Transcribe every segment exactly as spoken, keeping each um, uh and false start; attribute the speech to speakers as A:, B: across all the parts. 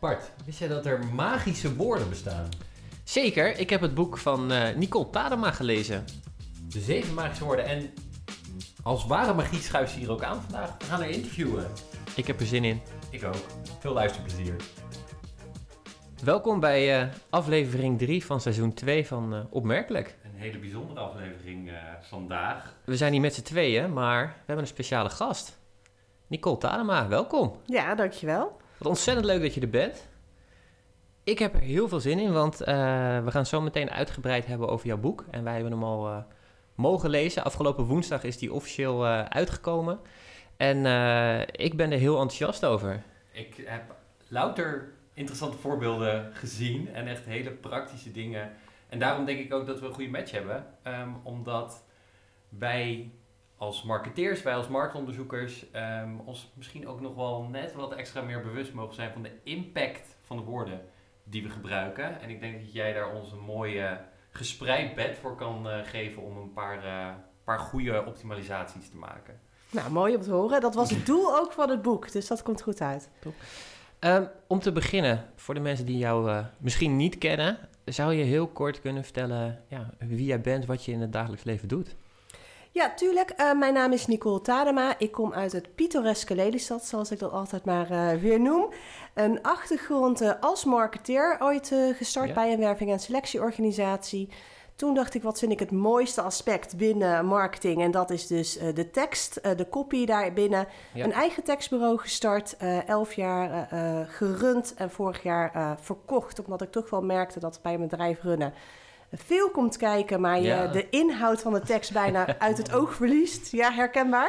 A: Bart, wist jij dat er magische woorden bestaan?
B: Zeker, ik heb het boek van uh, Nicole Tadema gelezen.
A: De zeven magische woorden. En als ware magie schuift ze hier ook aan vandaag. We gaan haar interviewen.
B: Ik heb er zin in.
A: Ik ook. Veel luisterplezier.
B: Welkom bij uh, aflevering drie van seizoen twee van uh, Opmerkelijk.
A: Een hele bijzondere aflevering uh, vandaag.
B: We zijn hier met z'n tweeën, maar we hebben een speciale gast. Nicole Tadema, welkom.
C: Ja, dankjewel.
B: Wat ontzettend leuk dat je er bent. Ik heb er heel veel zin in, want uh, we gaan zo meteen uitgebreid hebben over jouw boek. En wij hebben hem al uh, mogen lezen. Afgelopen woensdag is die officieel uh, uitgekomen. En uh, ik ben er heel enthousiast over.
A: Ik heb louter interessante voorbeelden gezien en echt hele praktische dingen. En daarom denk ik ook dat we een goede match hebben. Um, omdat wij als marketeers, wij als marktonderzoekers, um, ons misschien ook nog wel net wat extra meer bewust mogen zijn van de impact van de woorden die we gebruiken. En ik denk dat jij daar ons een mooie gespreid bed voor kan uh, geven om een paar, uh, paar goede optimalisaties te maken.
C: Nou, mooi om te horen. Dat was het doel ook van het boek, dus dat komt goed uit.
B: Top. Um, om te beginnen, voor de mensen die jou uh, misschien niet kennen, zou je heel kort kunnen vertellen ja, wie jij bent, wat je in het dagelijks leven doet?
C: Ja, tuurlijk. Uh, mijn naam is Nicole Tadema. Ik kom uit het pittoreske Lelystad, zoals ik dat altijd maar uh, weer noem. Een achtergrond uh, als marketeer, ooit uh, gestart ja. bij een werving- en selectieorganisatie. Toen dacht ik, wat vind ik het mooiste aspect binnen marketing? En dat is dus uh, de tekst, uh, de copy daarbinnen. Ja. Een eigen tekstbureau gestart, uh, elf jaar uh, gerund en vorig jaar uh, verkocht. Omdat ik toch wel merkte dat bij een bedrijf runnen veel komt kijken, maar je ja. de inhoud van de tekst bijna uit het oog verliest. Ja, herkenbaar?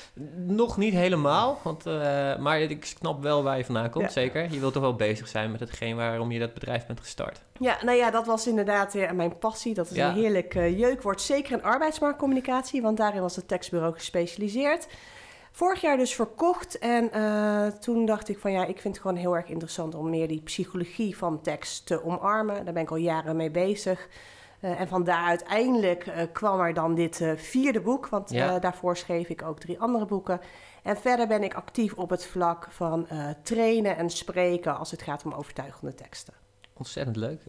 B: Nog niet helemaal, want, uh, maar ik snap wel waar je vandaan komt, ja. zeker. Je wilt toch wel bezig zijn met hetgeen waarom je dat bedrijf bent gestart.
C: Ja, nou ja, dat was inderdaad uh, mijn passie. Dat is ja. een heerlijk uh, jeukwoord, zeker in arbeidsmarktcommunicatie, want daarin was het tekstbureau gespecialiseerd. Vorig jaar dus verkocht en uh, toen dacht ik van ja, ik vind het gewoon heel erg interessant om meer die psychologie van tekst te omarmen. Daar ben ik al jaren mee bezig. Uh, en vandaar uiteindelijk uh, kwam er dan dit uh, vierde boek, want ja. uh, daarvoor schreef ik ook drie andere boeken. En verder ben ik actief op het vlak van uh, trainen en spreken als het gaat om overtuigende teksten.
B: Ontzettend leuk.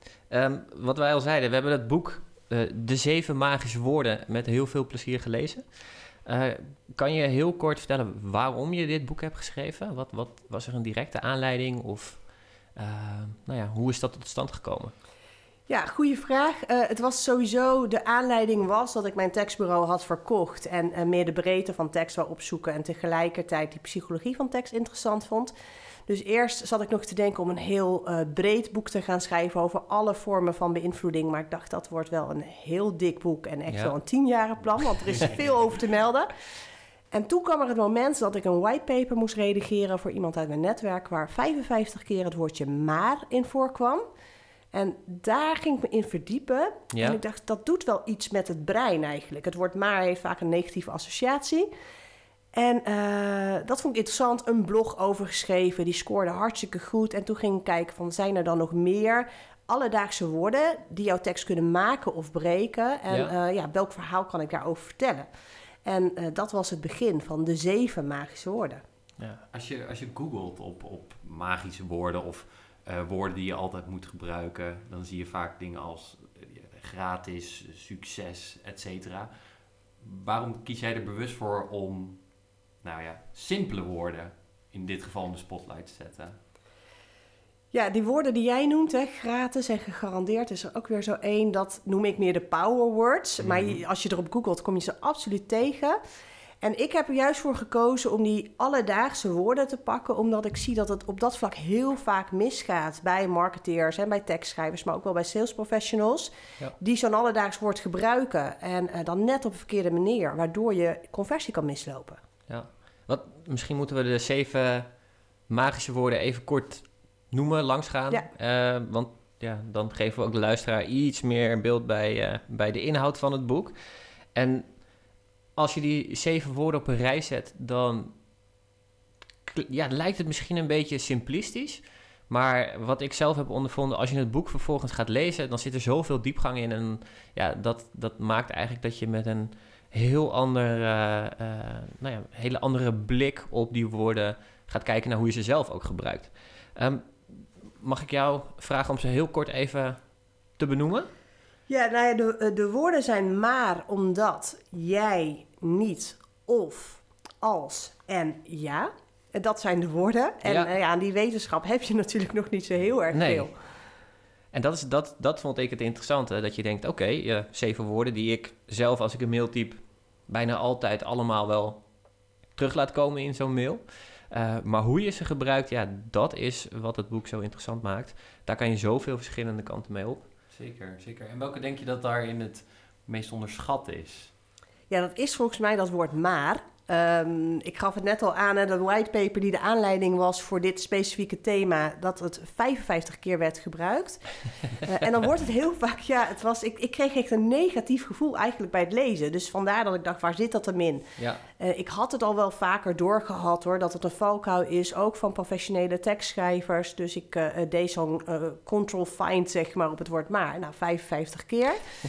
B: Um, wat wij al zeiden, we hebben het boek uh, De Zeven Magische Woorden met heel veel plezier gelezen. Uh, kan je heel kort vertellen waarom je dit boek hebt geschreven? Wat, wat was er een directe aanleiding of uh, nou ja, hoe is dat tot stand gekomen?
C: Ja, goede vraag. Uh, het was sowieso, de aanleiding was dat ik mijn tekstbureau had verkocht en uh, meer de breedte van tekst wou opzoeken en tegelijkertijd die psychologie van tekst interessant vond. Dus eerst zat ik nog te denken om een heel uh, breed boek te gaan schrijven over alle vormen van beïnvloeding. Maar ik dacht, dat wordt wel een heel dik boek en echt ja. wel een tienjarenplan, want er is veel over te melden. En toen kwam er het moment dat ik een whitepaper moest redigeren voor iemand uit mijn netwerk, waar vijfenvijftig keer het woordje maar in voorkwam. En daar ging ik me in verdiepen. Ja. En ik dacht, dat doet wel iets met het brein eigenlijk. Het woord maar heeft vaak een negatieve associatie. En uh, dat vond ik interessant. Een blog over geschreven. Die scoorde hartstikke goed. En toen ging ik kijken van, zijn er dan nog meer alledaagse woorden die jouw tekst kunnen maken of breken? En ja. Uh, ja, welk verhaal kan ik daarover vertellen? En uh, dat was het begin van de zeven magische woorden.
A: Ja. Als je, als je googelt op, op magische woorden of Uh, woorden die je altijd moet gebruiken, dan zie je vaak dingen als uh, gratis, succes, et cetera. Waarom kies jij er bewust voor om, nou ja, simpele woorden in dit geval in de spotlight te zetten?
C: Ja, die woorden die jij noemt, hè, gratis en gegarandeerd, is er ook weer zo één. Dat noem ik meer de power words. Mm-hmm. Maar je, als je erop googelt, kom je ze absoluut tegen. En ik heb er juist voor gekozen om die alledaagse woorden te pakken, omdat ik zie dat het op dat vlak heel vaak misgaat bij marketeers en bij tekstschrijvers, maar ook wel bij sales professionals, ja. die zo'n alledaags woord gebruiken en uh, dan net op een verkeerde manier, waardoor je conversie kan mislopen.
B: Ja, wat, misschien moeten we de zeven magische woorden even kort noemen, langsgaan, ja. uh, want ja, dan geven we ook de luisteraar iets meer beeld bij, uh, bij de inhoud van het boek. En als je die zeven woorden op een rij zet, dan ja, lijkt het misschien een beetje simplistisch. Maar wat ik zelf heb ondervonden, als je het boek vervolgens gaat lezen, dan zit er zoveel diepgang in. En ja, dat, dat maakt eigenlijk dat je met een heel ander, uh, uh, nou ja, hele andere blik op die woorden gaat kijken naar hoe je ze zelf ook gebruikt. Um, mag ik jou vragen om ze heel kort even te benoemen?
C: Ja, nou ja, de, de woorden zijn maar omdat, jij, niet, of, als en ja. Dat zijn de woorden. En ja. Uh, ja, aan die wetenschap heb je natuurlijk nog niet zo heel erg
B: nee.
C: veel.
B: En dat, is, dat, dat vond ik het interessante. Dat je denkt, oké, okay, uh, zeven woorden die ik zelf als ik een mail typ bijna altijd allemaal wel terug laat komen in zo'n mail. Uh, maar hoe je ze gebruikt, ja, dat is wat het boek zo interessant maakt. Daar kan je zoveel verschillende kanten mee op.
A: Zeker, zeker. En welke denk je dat daarin het meest onderschat is?
C: Ja, dat is volgens mij dat woord maar. Um, ik gaf het net al aan, hè, de whitepaper die de aanleiding was voor dit specifieke thema, dat het vijfenvijftig keer werd gebruikt. uh, en dan wordt het heel vaak, ja, het was, ik, ik kreeg echt een negatief gevoel eigenlijk bij het lezen. Dus vandaar dat ik dacht, waar zit dat hem in?
B: Ja.
C: Uh, ik had het al wel vaker doorgehad hoor, dat het een valkuil is, ook van professionele tekstschrijvers. Dus ik uh, deed zo'n uh, control-find zeg maar op het woord maar, nou vijfenvijftig keer.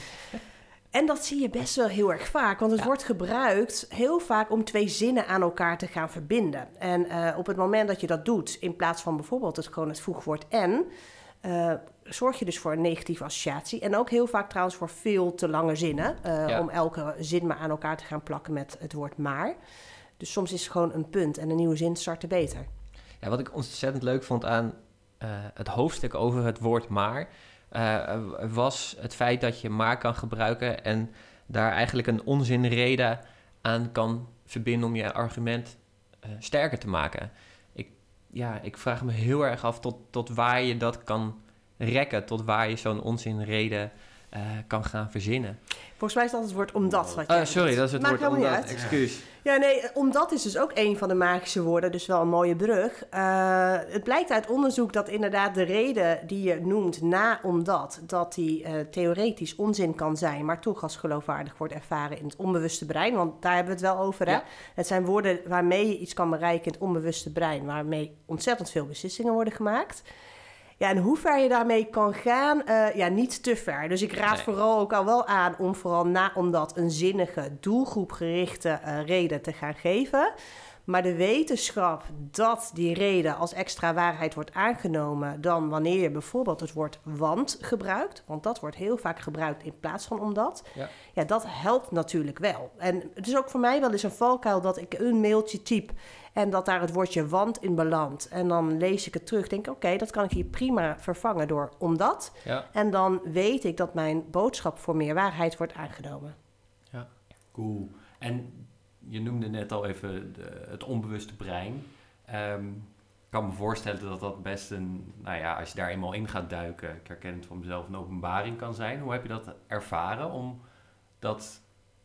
C: En dat zie je best wel heel erg vaak, want het ja. wordt gebruikt heel vaak om twee zinnen aan elkaar te gaan verbinden. En uh, op het moment dat je dat doet, in plaats van bijvoorbeeld het, gewoon het voegwoord en, uh, zorg je dus voor een negatieve associatie. En ook heel vaak trouwens voor veel te lange zinnen, uh, ja. om elke zin maar aan elkaar te gaan plakken met het woord maar. Dus soms is het gewoon een punt en een nieuwe zin starten beter.
B: Ja, wat ik ontzettend leuk vond aan uh, het hoofdstuk over het woord maar, Uh, was het feit dat je maar kan gebruiken en daar eigenlijk een onzinreden aan kan verbinden om je argument uh, sterker te maken. Ik, ja, ik vraag me heel erg af tot, tot waar je dat kan rekken, tot waar je zo'n onzinreden uh, kan gaan verzinnen.
C: Volgens mij is dat het woord omdat. Wat
B: uh, sorry, doet. dat is het
C: Maakt
B: woord omdat. Excuus.
C: Ja, nee, omdat is dus ook een van de magische woorden, dus wel een mooie brug. Uh, het blijkt uit onderzoek dat inderdaad de reden die je noemt na omdat, dat die uh, theoretisch onzin kan zijn, maar toch als geloofwaardig wordt ervaren in het onbewuste brein. Want daar hebben we het wel over, hè? Ja. Het zijn woorden waarmee je iets kan bereiken in het onbewuste brein, waarmee ontzettend veel beslissingen worden gemaakt. Ja, en hoe ver je daarmee kan gaan, uh, ja, niet te ver. Dus ik raad nee. vooral ook al wel aan om vooral na omdat een zinnige, doelgroepgerichte uh, reden te gaan geven. Maar de wetenschap dat die reden als extra waarheid wordt aangenomen dan wanneer je bijvoorbeeld het woord want gebruikt, want dat wordt heel vaak gebruikt in plaats van omdat, ja, ja dat helpt natuurlijk wel. En het is ook voor mij wel eens een valkuil dat ik een mailtje typ en dat daar het woordje want in belandt. En dan lees ik het terug, denk ik, oké, okay, dat kan ik hier prima vervangen door omdat. Ja. En dan weet ik dat mijn boodschap voor meer waarheid wordt aangenomen.
A: Ja, cool. En je noemde net al even de, het onbewuste brein. Um, ik kan me voorstellen dat dat best een, nou ja, als je daar eenmaal in gaat duiken, ik herken het van mezelf, een openbaring kan zijn. Hoe heb je dat ervaren om dat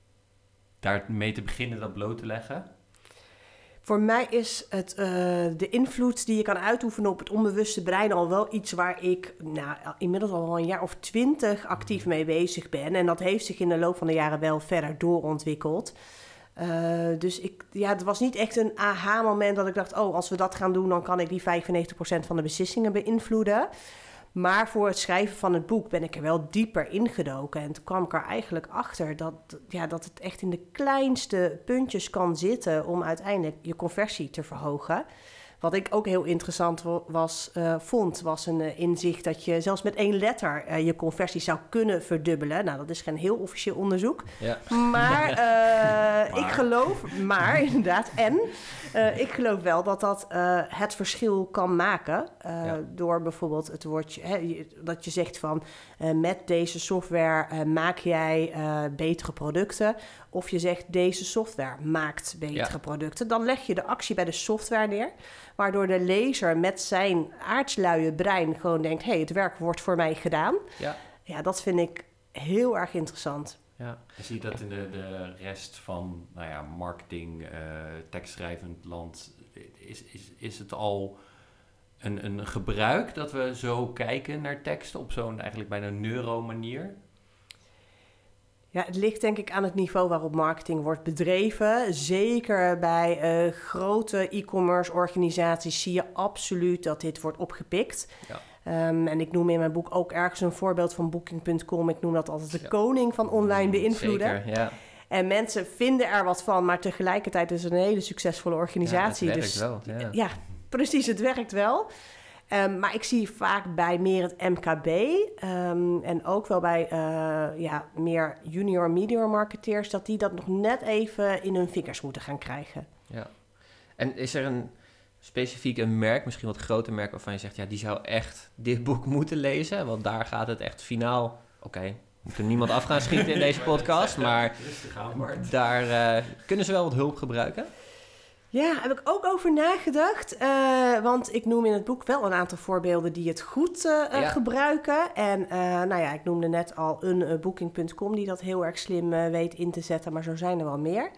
A: daar mee te beginnen, dat bloot te leggen?
C: Voor mij is het, uh, de invloed die je kan uitoefenen op het onbewuste brein al wel iets waar ik nou, inmiddels al een jaar of twintig actief mee bezig ben. En dat heeft zich in de loop van de jaren wel verder doorontwikkeld. Uh, dus ik, ja, het was niet echt een aha-moment dat ik dacht, oh, als we dat gaan doen, dan kan ik die vijfennegentig procent van de beslissingen beïnvloeden. Maar voor het schrijven van het boek ben ik er wel dieper ingedoken. En toen kwam ik er eigenlijk achter dat, ja, dat het echt in de kleinste puntjes kan zitten om uiteindelijk je conversie te verhogen. Wat ik ook heel interessant was, uh, vond, was een uh, inzicht dat je zelfs met één letter uh, je conversie zou kunnen verdubbelen. Nou, dat is geen heel officieel onderzoek. Ja. Maar, uh, maar ik geloof, maar inderdaad, en uh, ik geloof wel dat dat uh, het verschil kan maken. Uh, ja. Door bijvoorbeeld het woordje, hè, dat je zegt van uh, met deze software uh, maak jij uh, betere producten. Of je zegt deze software maakt betere ja. producten. Dan leg je de actie bij de software neer. Waardoor de lezer met zijn aardsluie brein gewoon denkt, hé, hey, het werk wordt voor mij gedaan. Ja. Ja, dat vind ik heel erg interessant.
A: Ja. En zie je dat in de, de rest van nou ja, marketing, uh, tekstschrijvend land, is, is, is het al een, een gebruik dat we zo kijken naar teksten op zo'n eigenlijk bijna neuro-manier?
C: Ja, het ligt denk ik aan het niveau waarop marketing wordt bedreven. Zeker bij uh, grote e-commerce organisaties zie je absoluut dat dit wordt opgepikt. Ja. Um, en ik noem in mijn boek ook ergens een voorbeeld van Booking punt com. Ik noem dat altijd de ja. koning van online beïnvloeden. Zeker, ja. En mensen vinden er wat van, maar tegelijkertijd is het een hele succesvolle organisatie.
B: Ja, het werkt
C: dus,
B: wel. Ja.
C: ja, precies, het werkt wel. Um, maar ik zie vaak bij meer het M K B um, en ook wel bij uh, ja, meer junior, medior marketeers, dat die dat nog net even in hun vingers moeten gaan krijgen.
B: Ja. En is er een specifiek een merk, misschien wat groter merk, waarvan je zegt, ja, die zou echt dit boek moeten lezen? Want daar gaat het echt finaal. Oké, okay, we moeten niemand af gaan schieten in deze podcast, maar daar uh, kunnen ze wel wat hulp gebruiken.
C: Ja, daar heb ik ook over nagedacht. Uh, want ik noem in het boek wel een aantal voorbeelden die het goed uh, ja. gebruiken. En uh, nou ja, ik noemde net al een uh, booking punt com die dat heel erg slim uh, weet in te zetten. Maar zo zijn er wel meer.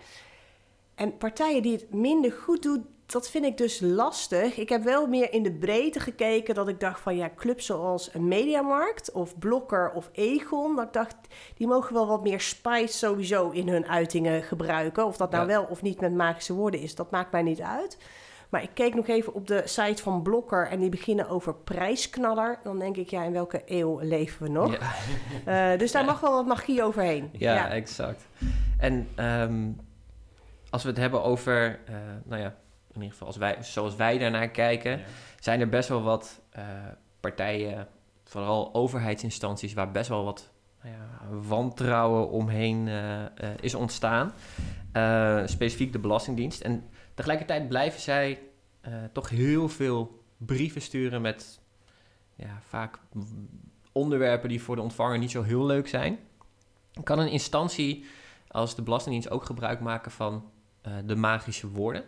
C: En partijen die het minder goed doen, dat vind ik dus lastig. Ik heb wel meer in de breedte gekeken dat ik dacht van ja, clubs zoals een Mediamarkt of Blokker of Egon, dat ik dacht, die mogen wel wat meer spice sowieso in hun uitingen gebruiken. Of dat nou ja. wel of niet met magische woorden is, dat maakt mij niet uit. Maar ik keek nog even op de site van Blokker en die beginnen over prijsknaller. Dan denk ik, ja, in welke eeuw leven we nog? Ja. Uh, dus daar ja. mag wel wat magie overheen.
B: Ja, ja. exact. En um, als we het hebben over, uh, nou ja, in ieder geval als wij, zoals wij daarnaar kijken, ja. zijn er best wel wat uh, partijen, vooral overheidsinstanties, waar best wel wat nou ja, wantrouwen omheen uh, uh, is ontstaan. Uh, specifiek de Belastingdienst. En tegelijkertijd blijven zij uh, toch heel veel brieven sturen met ja, vaak onderwerpen die voor de ontvanger niet zo heel leuk zijn. Kan een instantie als de Belastingdienst ook gebruik maken van uh, de magische woorden?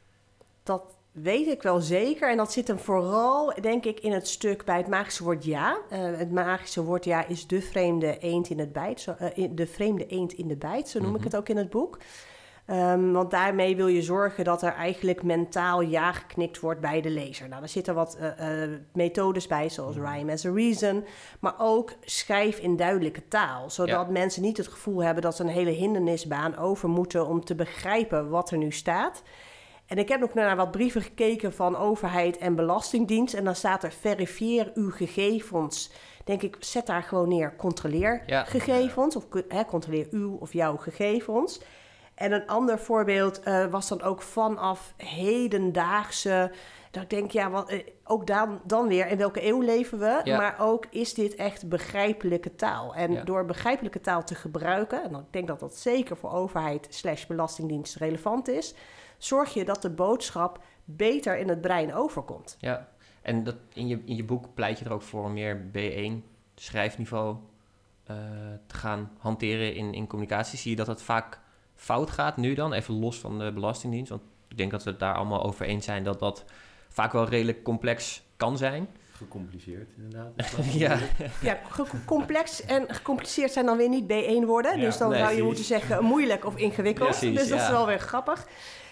C: Dat weet ik wel zeker. En dat zit hem vooral, denk ik, in het stuk bij het magische woord ja. Uh, het magische woord ja is de vreemde eend in het bijt. Zo, uh, de vreemde eend in de bijt, zo noem mm-hmm. ik het ook in het boek. Um, want daarmee wil je zorgen dat er eigenlijk mentaal ja geknikt wordt bij de lezer. Nou, daar zitten wat uh, uh, methodes bij, zoals rhyme as a reason. Maar ook schrijf in duidelijke taal. Zodat ja. mensen niet het gevoel hebben dat ze een hele hindernisbaan over moeten om te begrijpen wat er nu staat. En ik heb nog naar wat brieven gekeken van overheid en belastingdienst. En dan staat er verifieer uw gegevens. Denk ik, zet daar gewoon neer, controleer ja. gegevens. Of hè, controleer uw of jouw gegevens. En een ander voorbeeld uh, was dan ook vanaf hedendaagse. Dat ik denk, ja, wat, uh, ook dan, dan weer, in welke eeuw leven we? Ja. Maar ook, is dit echt begrijpelijke taal? En ja. door begrijpelijke taal te gebruiken, en ik denk dat dat zeker voor overheid slash belastingdienst relevant is, zorg je dat de boodschap beter in het brein overkomt.
B: Ja, en dat in je, in je boek pleit je er ook voor om meer B één schrijfniveau uh, te gaan hanteren in, in communicatie. Zie je dat het vaak fout gaat nu dan, even los van de Belastingdienst? Want ik denk dat we het daar allemaal over eens zijn dat dat vaak wel redelijk complex kan zijn.
A: Gecompliceerd, inderdaad.
B: ja,
C: ja ge- complex en gecompliceerd zijn dan weer niet B één woorden. Ja, dus dan nee, zou je precies. moeten zeggen moeilijk of ingewikkeld. Precies, dus dat ja. is wel weer grappig.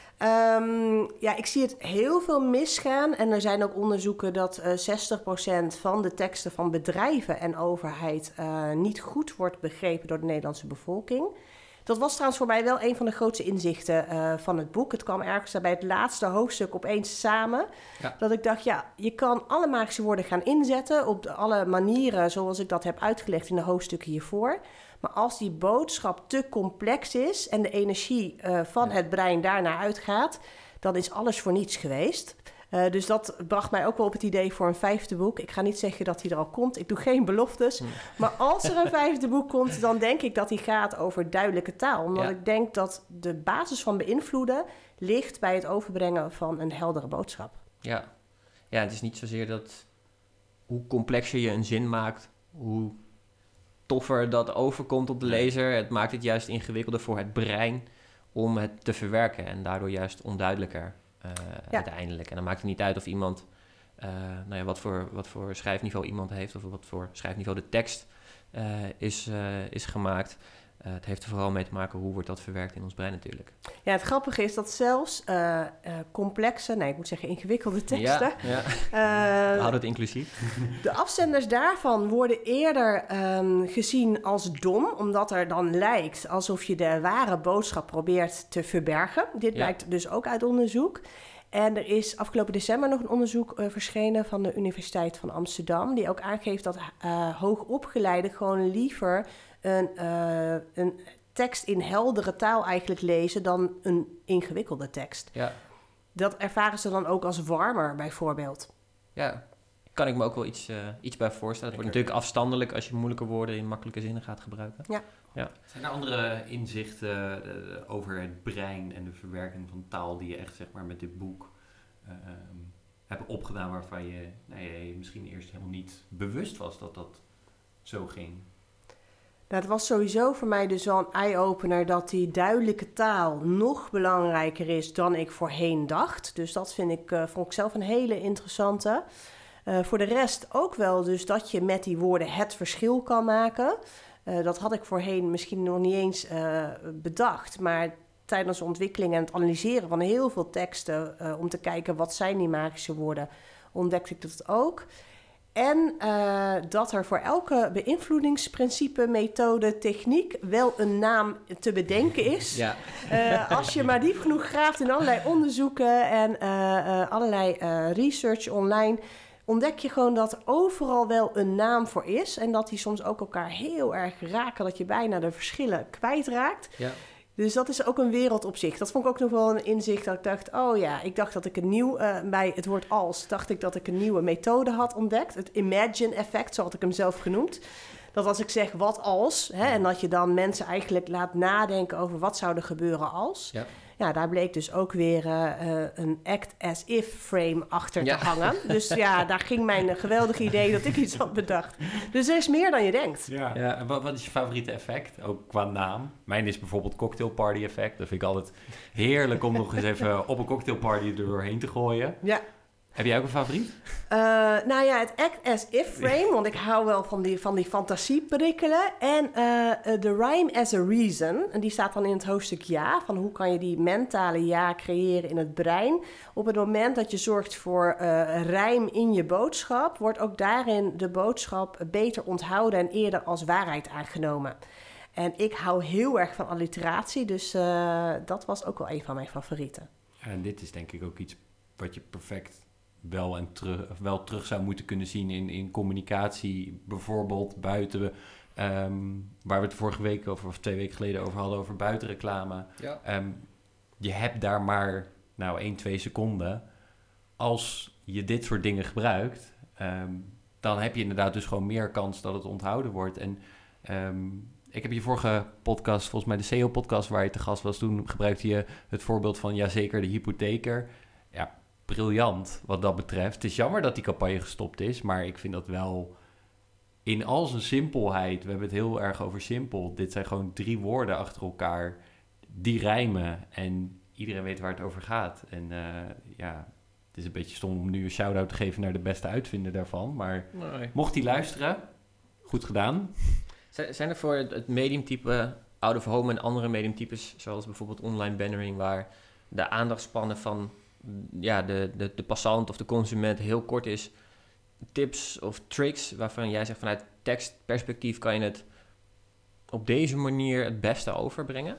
C: Um, ja, ik zie het heel veel misgaan. En er zijn ook onderzoeken dat uh, zestig procent van de teksten van bedrijven en overheid uh, niet goed wordt begrepen door de Nederlandse bevolking. Dat was trouwens voor mij wel een van de grootste inzichten uh, van het boek. Het kwam ergens bij het laatste hoofdstuk opeens samen. Ja. Dat ik dacht, ja, je kan alle magische woorden gaan inzetten op de, alle manieren zoals ik dat heb uitgelegd in de hoofdstukken hiervoor. Maar als die boodschap te complex is en de energie uh, van ja. het brein daarnaar uitgaat, dan is alles voor niets geweest. Uh, dus dat bracht mij ook wel op het idee voor een vijfde boek. Ik ga niet zeggen dat hij er al komt. Ik doe geen beloftes. Mm. Maar als er een vijfde boek komt, dan denk ik dat hij gaat over duidelijke taal. Omdat ja. ik denk dat de basis van beïnvloeden ligt bij het overbrengen van een heldere boodschap.
B: Ja, ja, het is niet zozeer dat hoe complexer je een zin maakt, hoe toffer dat overkomt op de lezer. Het maakt het juist ingewikkelder voor het brein om het te verwerken en daardoor juist onduidelijker. Uh, ja. uiteindelijk. En dan maakt het niet uit of iemand, uh, nou ja, wat voor, wat voor schrijfniveau iemand heeft of wat voor schrijfniveau de tekst uh, is, uh, is gemaakt. Uh, het heeft er vooral mee te maken hoe wordt dat verwerkt in ons brein natuurlijk.
C: Ja, het grappige is dat zelfs uh, uh, complexe, nee, ik moet zeggen ingewikkelde teksten.
B: Ja, ja. Uh, We houden het inclusief.
C: De afzenders daarvan worden eerder um, gezien als dom, omdat er dan lijkt alsof je de ware boodschap probeert te verbergen. Dit ja. blijkt dus ook uit onderzoek. En er is afgelopen december nog een onderzoek uh, verschenen van de Universiteit van Amsterdam, die ook aangeeft dat uh, hoogopgeleiden gewoon liever een, uh, een tekst in heldere taal eigenlijk lezen dan een ingewikkelde tekst.
B: Ja.
C: Dat ervaren ze dan ook als warmer, bijvoorbeeld.
B: Ja, kan ik me ook wel iets, uh, iets bij voorstellen. Het wordt natuurlijk afstandelijk als je moeilijke woorden in makkelijke zinnen gaat gebruiken.
C: Ja.
B: Ja.
A: Zijn er andere inzichten uh, over het brein en de verwerking van taal die je echt zeg maar met dit boek uh, um, hebt opgedaan waarvan je, nou, je misschien eerst helemaal niet bewust was dat dat zo ging?
C: Nou, het was sowieso voor mij dus wel een eye-opener dat die duidelijke taal nog belangrijker is dan ik voorheen dacht. Dus dat vind ik, uh, vond ik zelf een hele interessante. Uh, voor de rest ook wel dus dat je met die woorden het verschil kan maken. Uh, dat had ik voorheen misschien nog niet eens uh, bedacht. Maar tijdens de ontwikkeling en het analyseren van heel veel teksten, Uh, om te kijken wat zijn die magische woorden, ontdekte ik dat ook. En uh, dat er voor elke beïnvloedingsprincipe, methode, techniek wel een naam te bedenken is.
B: Ja.
C: Uh, als je maar diep genoeg graaft in allerlei onderzoeken en uh, uh, allerlei uh, research online, ontdek je gewoon dat er overal wel een naam voor is. En dat die soms ook elkaar heel erg raken, dat je bijna de verschillen kwijtraakt.
B: Ja.
C: Dus dat is ook een wereld op zich. Dat vond ik ook nog wel een inzicht dat ik dacht, oh ja, ik dacht dat ik een nieuw, uh, bij het woord als, dacht ik dat ik een nieuwe methode had ontdekt. Het imagine effect, zo had ik hem zelf genoemd. Dat als ik zeg wat als, hè, en dat je dan mensen eigenlijk laat nadenken over wat zou er gebeuren als. Ja. Ja, daar bleek dus ook weer uh, uh, een act-as-if frame achter ja. te hangen. Dus ja, daar ging mijn geweldige idee dat ik iets had bedacht. Dus er is meer dan je denkt.
A: Ja, ja. En wat, wat is je favoriete effect, ook qua naam? Mijn is bijvoorbeeld cocktail party effect. Dat vind ik altijd heerlijk om nog eens even op een cocktailparty er doorheen te gooien. Ja. Heb jij ook een favoriet?
C: Uh, nou ja, het act-as-if frame, want ik hou wel van die, van die fantasieprikkelen. En uh, de rhyme as a reason, en die staat dan in het hoofdstuk ja, van hoe kan je die mentale ja creëren in het brein. Op het moment dat je zorgt voor uh, rijm in je boodschap, wordt ook daarin de boodschap beter onthouden en eerder als waarheid aangenomen. En ik hou heel erg van alliteratie, dus uh, dat was ook wel een van mijn favorieten.
A: Ja, en dit is denk ik ook iets wat je perfect wel, en terug, wel terug zou moeten kunnen zien in, in communicatie, bijvoorbeeld buiten, um, waar we het vorige week of, of twee weken geleden over hadden, over buitenreclame. Ja. Um, je hebt daar maar nou één, twee seconden. Als je dit soort dingen gebruikt, um, dan heb je inderdaad dus gewoon meer kans dat het onthouden wordt. En um, ik heb je vorige podcast, volgens mij de S E O-podcast waar je te gast was, toen gebruikte je het voorbeeld van jazeker de hypotheker. Ja, briljant wat dat betreft. Het is jammer dat die campagne gestopt is, maar ik vind dat wel in al zijn simpelheid. We hebben het heel erg over simpel. Dit zijn gewoon drie woorden achter elkaar die rijmen en iedereen weet waar het over gaat. En uh, ja, het is een beetje stom om nu een shout-out te geven naar de beste uitvinder daarvan, maar nee. Mocht hij luisteren, goed gedaan.
B: Zijn er voor het mediumtype out of home en andere mediumtypes, zoals bijvoorbeeld online bannering, waar de aandachtspannen van ja, de, de, de passant of de consument heel kort is, tips of tricks waarvan jij zegt vanuit tekstperspectief kan je het op deze manier het beste overbrengen?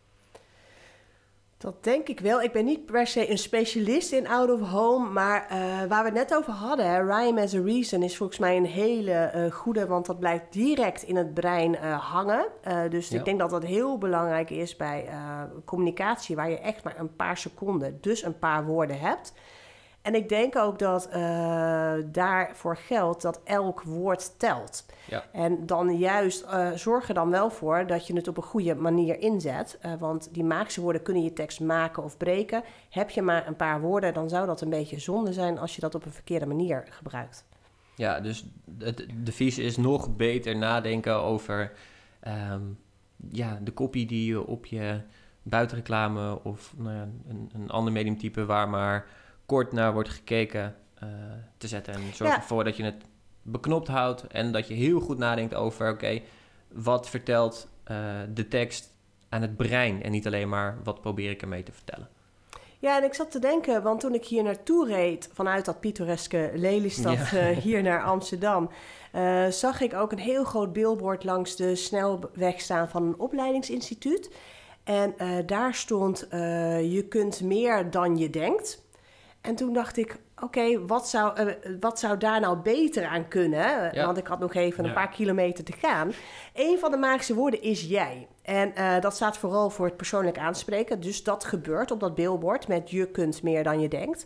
C: Dat denk ik wel. Ik ben niet per se een specialist in out of home, maar uh, waar we het net over hadden, hè, rhyme as a reason is volgens mij een hele uh, goede, want dat blijft direct in het brein uh, hangen. Uh, dus ja. Ik denk dat dat heel belangrijk is bij uh, communicatie, waar je echt maar een paar seconden, dus een paar woorden hebt. En ik denk ook dat uh, daarvoor geldt dat elk woord telt. Ja. En dan juist uh, zorg er dan wel voor dat je het op een goede manier inzet. Uh, want die magische woorden kunnen je tekst maken of breken. Heb je maar een paar woorden, dan zou dat een beetje zonde zijn als je dat op een verkeerde manier gebruikt.
B: Ja, dus het devies is nog beter nadenken over um, ja, de kopie die je op je buitenreclame of nou ja, een, een ander mediumtype waar maar kort naar wordt gekeken uh, te zetten. En zorg ja. ervoor dat je het beknopt houdt en dat je heel goed nadenkt over, oké, okay, wat vertelt uh, de tekst aan het brein en niet alleen maar wat probeer ik ermee te vertellen.
C: Ja, en ik zat te denken, want toen ik hier naartoe reed vanuit dat pittoreske Lelystad ja. uh, hier naar Amsterdam, uh, zag ik ook een heel groot billboard langs de snelweg staan van een opleidingsinstituut. En uh, daar stond, uh, je kunt meer dan je denkt. En toen dacht ik, oké, okay, wat, zou, uh, wat zou daar nou beter aan kunnen? Ja. Want ik had nog even een ja. paar kilometer te gaan. Een van de magische woorden is jij. En uh, dat staat vooral voor het persoonlijk aanspreken. Dus dat gebeurt op dat billboard met je kunt meer dan je denkt.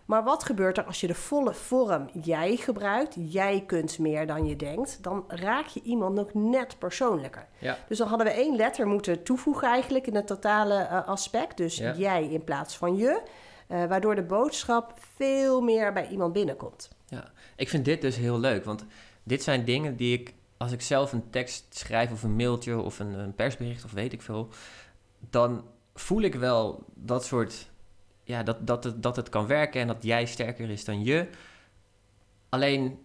C: Maar wat gebeurt er als je de volle vorm jij gebruikt? Jij kunt meer dan je denkt. Dan raak je iemand nog net persoonlijker.
B: Ja.
C: Dus dan hadden we één letter moeten toevoegen eigenlijk in het totale uh, aspect. Dus
B: ja.
C: jij in plaats van je. Uh, waardoor de boodschap veel meer bij iemand binnenkomt.
B: Ja, ik vind dit dus heel leuk. Want dit zijn dingen die ik, als ik zelf een tekst schrijf of een mailtje of een, een persbericht of weet ik veel, dan voel ik wel dat soort, ja, dat, dat, het, dat het kan werken en dat jij sterker is dan je. Alleen,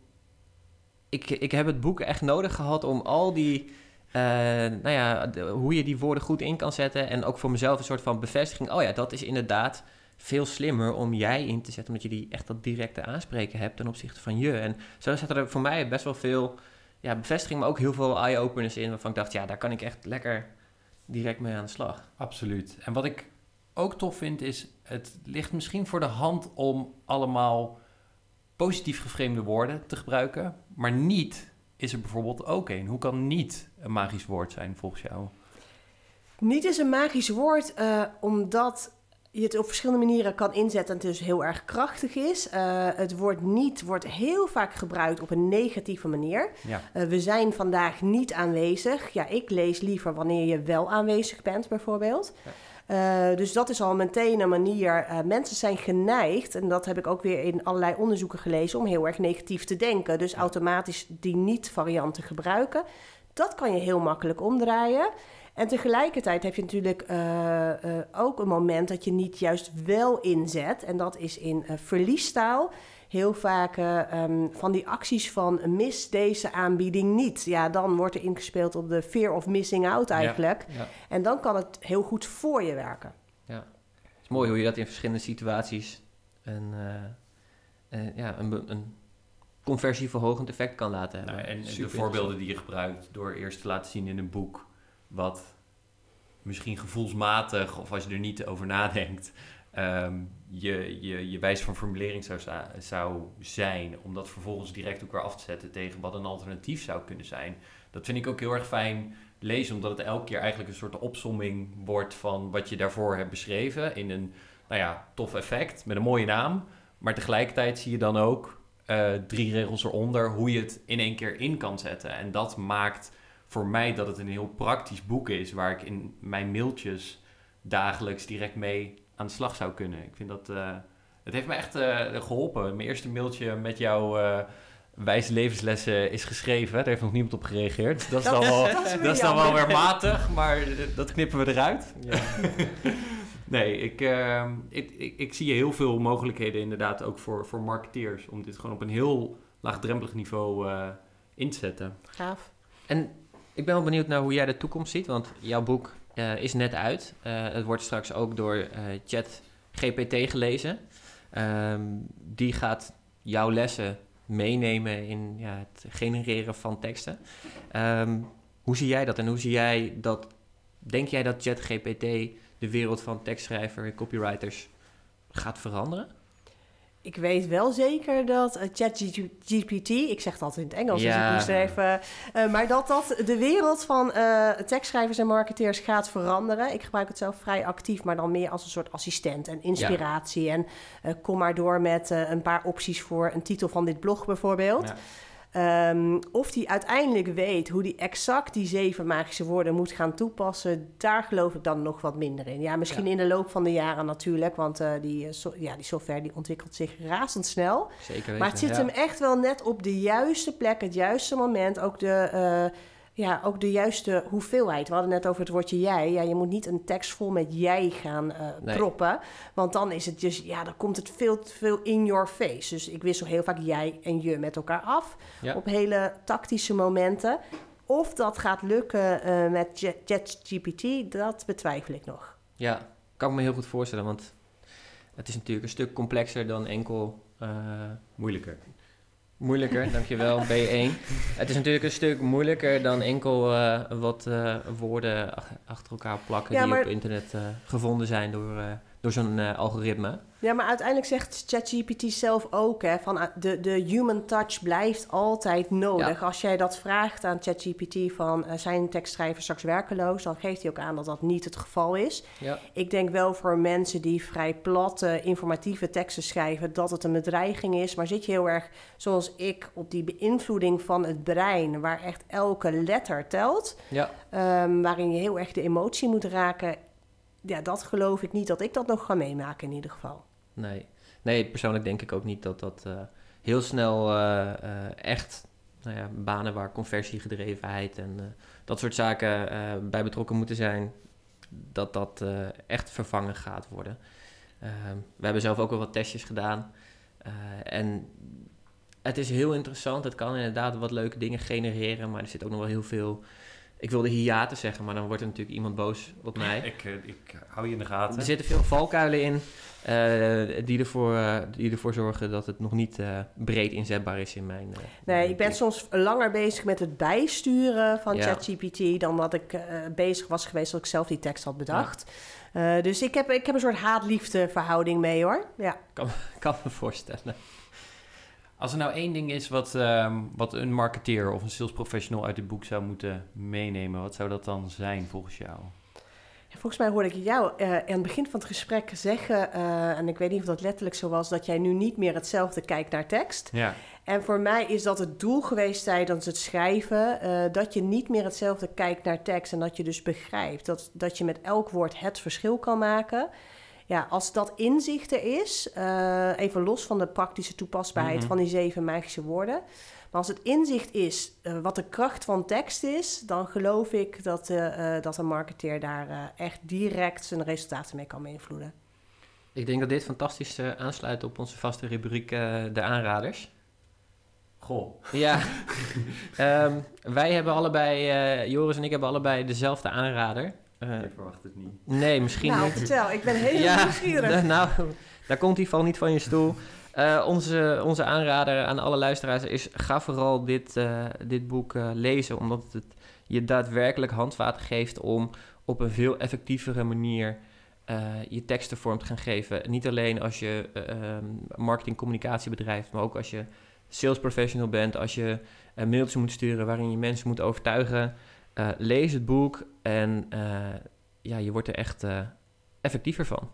B: ik, ik heb het boek echt nodig gehad om al die, uh, nou ja, de, hoe je die woorden goed in kan zetten en ook voor mezelf een soort van bevestiging. Oh ja, dat is inderdaad veel slimmer om jij in te zetten, omdat je die echt dat directe aanspreken hebt ten opzichte van je. En zo zaten er voor mij best wel veel ja, bevestiging, maar ook heel veel eye-openers in, waarvan ik dacht, ja, daar kan ik echt lekker direct mee aan de slag.
A: Absoluut. En wat ik ook tof vind is, het ligt misschien voor de hand om allemaal positief geframeerde woorden te gebruiken, maar niet is er bijvoorbeeld ook een. Hoe kan niet een magisch woord zijn volgens jou?
C: Niet is een magisch woord, uh, omdat je het op verschillende manieren kan inzetten en het dus heel erg krachtig is. Uh, het woord niet wordt heel vaak gebruikt op een negatieve manier.
A: Ja.
C: Uh, we zijn vandaag niet aanwezig. Ja, ik lees liever wanneer je wel aanwezig bent, bijvoorbeeld. Ja. Uh, dus dat is al meteen een manier. Uh, mensen zijn geneigd, en dat heb ik ook weer in allerlei onderzoeken gelezen, om heel erg negatief te denken. Dus ja. automatisch die niet-varianten gebruiken. Dat kan je heel makkelijk omdraaien. En tegelijkertijd heb je natuurlijk uh, uh, ook een moment dat je niet juist wel inzet. En dat is in uh, verliestaal. Heel vaak uh, um, van die acties van mis deze aanbieding niet. Ja, dan wordt er ingespeeld op de fear of missing out eigenlijk. Ja, ja. En dan kan het heel goed voor je werken.
B: Ja, het is mooi hoe je dat in verschillende situaties een, uh, uh, ja, een, een conversieverhogend effect kan laten hebben.
A: Nou, en de voorbeelden die je gebruikt door eerst te laten zien in een boek wat misschien gevoelsmatig, of als je er niet over nadenkt, um, je, je, je wijze van formulering zou, zou zijn, om dat vervolgens direct ook weer af te zetten tegen wat een alternatief zou kunnen zijn. Dat vind ik ook heel erg fijn lezen, omdat het elke keer eigenlijk een soort opsomming wordt van wat je daarvoor hebt beschreven in een, nou ja, tof effect met een mooie naam. Maar tegelijkertijd zie je dan ook uh, drie regels eronder hoe je het in één keer in kan zetten. En dat maakt voor mij dat het een heel praktisch boek is, waar ik in mijn mailtjes dagelijks direct mee aan de slag zou kunnen. Ik vind dat, uh, het heeft me echt uh, geholpen. Mijn eerste mailtje met jouw uh, wijze levenslessen is geschreven. Daar heeft nog niemand op gereageerd. Dat is dan wel, dat is dat is dan wel weer matig, maar dat knippen we eruit. Ja. Nee, ik, uh, ik, ik, ik zie heel veel mogelijkheden inderdaad ook voor, voor marketeers, om dit gewoon op een heel laagdrempelig niveau uh, in te zetten.
C: Gaaf.
B: En ik ben wel benieuwd naar hoe jij de toekomst ziet, want jouw boek uh, is net uit. Uh, het wordt straks ook door uh, ChatGPT gelezen. Um, die gaat jouw lessen meenemen in ja, het genereren van teksten. Um, hoe zie jij dat en hoe zie jij dat? Denk jij dat ChatGPT de wereld van tekstschrijver en copywriters gaat veranderen?
C: Ik weet wel zeker dat uh, ChatGPT, ik zeg het altijd in het Engels, ja. dus ik moest even, uh, maar dat dat de wereld van uh, tekstschrijvers en marketeers gaat veranderen. Ik gebruik het zelf vrij actief, maar dan meer als een soort assistent en inspiratie. Ja. En uh, kom maar door met uh, een paar opties voor een titel van dit blog bijvoorbeeld. Ja. Um, of die uiteindelijk weet hoe die exact die zeven magische woorden moet gaan toepassen, daar geloof ik dan nog wat minder in. Ja, misschien ja. in de loop van de jaren natuurlijk, want uh, die, so- ja, die software die ontwikkelt zich razendsnel.
B: Zeker weten,
C: maar het zit
B: ja.
C: hem echt wel net op de juiste plek, het juiste moment, ook de, uh, ja, ook de juiste hoeveelheid. We hadden net over het woordje jij. Ja, je moet niet een tekst vol met jij gaan uh, nee. proppen, want dan is het dus, ja, dan komt het veel te veel in your face. Dus ik wissel heel vaak jij en je met elkaar af ja. op hele tactische momenten. Of dat gaat lukken uh, met ChatGPT, dat betwijfel ik nog.
B: Ja, kan ik me heel goed voorstellen, want het is natuurlijk een stuk complexer dan enkel uh,
A: moeilijker.
B: Moeilijker, dankjewel, B één. Het is natuurlijk een stuk moeilijker dan enkel uh, wat uh, woorden ach- achter elkaar plakken ja, die maar... op internet uh, gevonden zijn door uh, door zo'n uh, algoritme.
C: Ja, maar uiteindelijk zegt ChatGPT zelf ook, hè, van de, de human touch blijft altijd nodig. Ja. Als jij dat vraagt aan ChatGPT van uh, zijn tekstschrijvers straks werkeloos, dan geeft hij ook aan dat dat niet het geval is.
B: Ja.
C: Ik denk wel voor mensen die vrij platte, informatieve teksten schrijven, dat het een bedreiging is. Maar zit je heel erg, zoals ik, op die beïnvloeding van het brein, waar echt elke letter telt,
B: ja.
C: um, waarin je heel erg de emotie moet raken. Ja, dat geloof ik niet dat ik dat nog ga meemaken in ieder geval.
B: Nee, nee persoonlijk denk ik ook niet dat dat uh, heel snel uh, uh, echt nou ja, banen waar conversiegedrevenheid en uh, dat soort zaken uh, bij betrokken moeten zijn, dat dat uh, echt vervangen gaat worden. Uh, we hebben zelf ook wel wat testjes gedaan uh, en het is heel interessant. Het kan inderdaad wat leuke dingen genereren, maar er zit ook nog wel heel veel... Ik wilde hiaten zeggen, maar dan wordt er natuurlijk iemand boos op mij.
A: Ik, ik hou je in de gaten.
B: Er zitten veel valkuilen in uh, die, ervoor, uh, die ervoor zorgen dat het nog niet uh, breed inzetbaar is in mijn... Uh,
C: nee,
B: mijn
C: ik ben soms langer bezig met het bijsturen van
B: ja.
C: ChatGPT dan dat ik uh, bezig was geweest dat ik zelf die tekst had bedacht. Ja. Uh, dus ik heb, ik heb een soort haat-liefde verhouding mee, hoor. Ja.
B: Kan, kan me voorstellen.
A: Als er nou één ding is wat, um, wat een marketeer of een sales professional uit dit boek zou moeten meenemen, wat zou dat dan zijn volgens jou?
C: Ja, volgens mij hoorde ik jou uh, aan het begin van het gesprek zeggen, uh, en ik weet niet of dat letterlijk zo was, dat jij nu niet meer hetzelfde kijkt naar tekst.
A: Ja.
C: En voor mij is dat het doel geweest tijdens het schrijven, uh, dat je niet meer hetzelfde kijkt naar tekst en dat je dus begrijpt dat, dat je met elk woord het verschil kan maken. Ja, als dat inzicht er is, uh, even los van de praktische toepasbaarheid mm-hmm. van die zeven magische woorden. Maar als het inzicht is uh, wat de kracht van tekst is, dan geloof ik dat, uh, uh, dat een marketeer daar uh, echt direct zijn resultaten mee kan beïnvloeden.
B: Ik denk dat dit fantastisch uh, aansluit op onze vaste rubriek uh, de aanraders.
A: Goh.
B: Ja, um, wij hebben allebei, uh, Joris en ik hebben allebei dezelfde aanrader.
A: Uh, ik verwacht het niet.
B: Nee, misschien
C: nou,
B: niet.
C: Nou, vertel. Ik ben heel
B: ja,
C: nieuwsgierig.
B: D- nou, daar komt hij val niet van je stoel. Uh, onze, onze aanrader aan alle luisteraars is, ga vooral dit, uh, dit boek uh, lezen, omdat het je daadwerkelijk handvaten geeft om op een veel effectievere manier uh, je teksten vorm te gaan geven. Niet alleen als je uh, marketing-communicatie bedrijft, maar ook als je sales professional bent, als je uh, mailtjes moet sturen waarin je mensen moet overtuigen. Uh, lees het boek en uh, ja, je wordt er echt uh, effectiever van.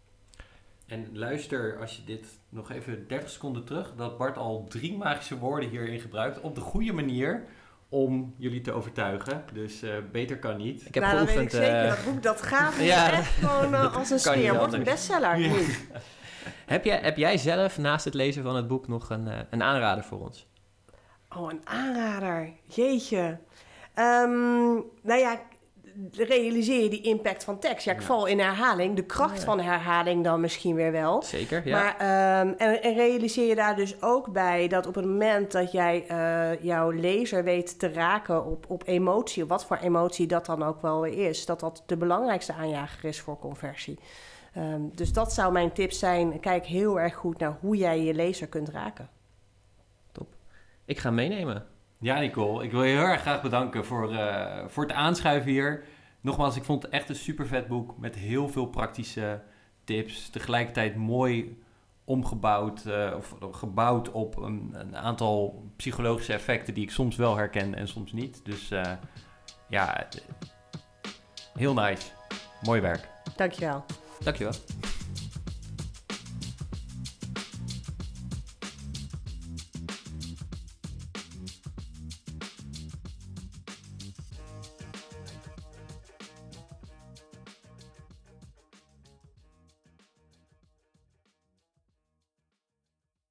A: En luister, als je dit nog even dertig seconden terug, dat Bart al drie magische woorden hierin gebruikt op de goede manier om jullie te overtuigen. Dus uh, beter kan niet.
B: Ik heb
C: nou,
B: geoefend.
C: Dan weet ik zeker,
B: uh,
C: dat boek dat gaat
B: ja,
C: echt gewoon uh, als een speer. Wordt een bestseller.
A: Ja.
B: heb, jij, heb jij zelf naast het lezen van het boek nog een, uh, een aanrader voor ons?
C: Oh, een aanrader. Jeetje. Um, nou ja, realiseer je die impact van tekst. Ja, ik ja. val in herhaling. De kracht ja. van herhaling dan misschien weer wel.
B: Zeker, ja.
C: Maar, um, en, en realiseer je daar dus ook bij dat op het moment dat jij uh, jouw lezer weet te raken op, op emotie, wat voor emotie dat dan ook wel weer is, dat dat de belangrijkste aanjager is voor conversie. Um, dus dat zou mijn tip zijn. Kijk heel erg goed naar hoe jij je lezer kunt raken.
B: Top. Ik ga meenemen.
A: Ja, Nicole, ik wil je heel erg graag bedanken voor, uh, voor het aanschuiven hier. Nogmaals, ik vond het echt een super vet boek met heel veel praktische tips. Tegelijkertijd mooi omgebouwd uh, of gebouwd op een, een aantal psychologische effecten die ik soms wel herken en soms niet. Dus uh, ja, heel nice. Mooi werk.
C: Dankjewel.
B: Dankjewel.